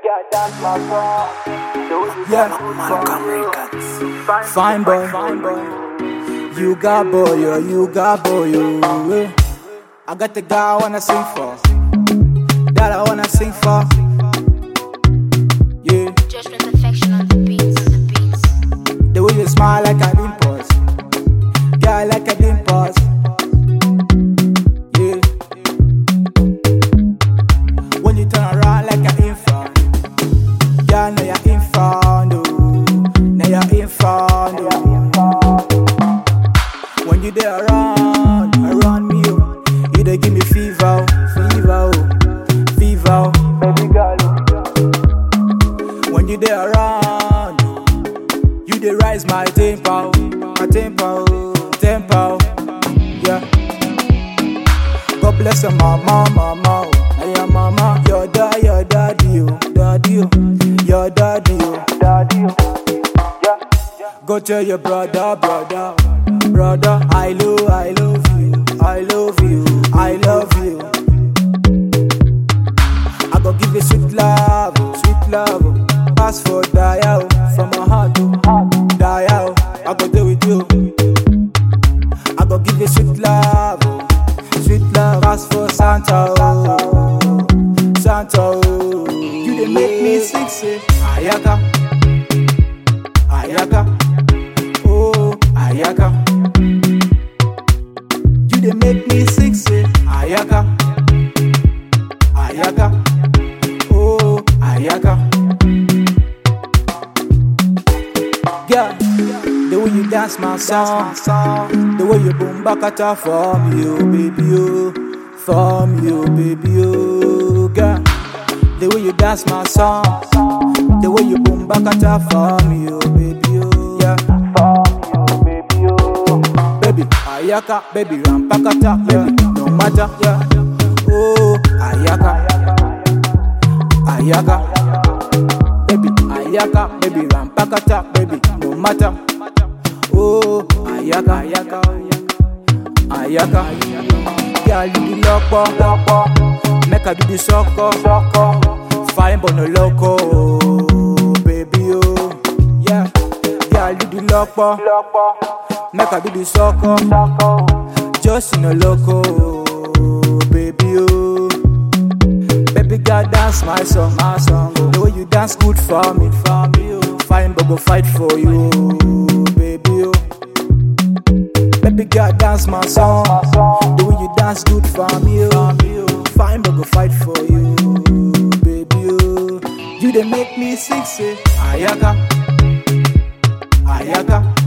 Yeah, Malcolm Records. Fine boy, you got boy, you got boy, you. I got the guy I wanna sing for, that I wanna sing for. Yeah, Judgment perfection on the beats, the way you smile like a dimples, yeah, like a dimples. Yeah, when you turn around like an infant, yeah, now you're infant, now you're infant. When you there around me, oh, you dey give me fever, fever, fever, baby girl. When you there around, you dey rise my tempo, tempo, yeah. God bless your mama, mama, and your mama, your daddy, your daddy, yeah. Go tell your brother, I love you, I love you. I go give you sweet love, pass for dial, from my heart to dial. I go do with you. I go give you sweet love, pass for Santa, Santa. You dey make me sick, say Ayaka, oh Ayaka. You dey make me sick, say Ayaka, oh Ayaka. Yeah, the way you dance my song, the way you boom bakata for me, oh baby, oh, for me, oh baby, oh, girl. The way you dance my song, the way you boom bakata for me, oh baby, oh, yeah, for me, oh baby, oh, baby, Ayaka, baby, rampakata, baby, no matter, yeah, oh, Ayaka, baby, Ayaka, baby, rampakata, baby, no matter, oh, Ayaka, girl, you be loco, make her do the sucker, fine but no loco, baby, oh, yeah, girl, you the loco, make her do the sucker, just in a loco, baby, oh, baby girl, dance my song, the way you dance good for me, oh, fine but go fight for you, baby, oh, baby girl, dance my song, the way you dance good for me, oh, fine but go fight for you, baby, oh, you dey make me sick, say Ayaka.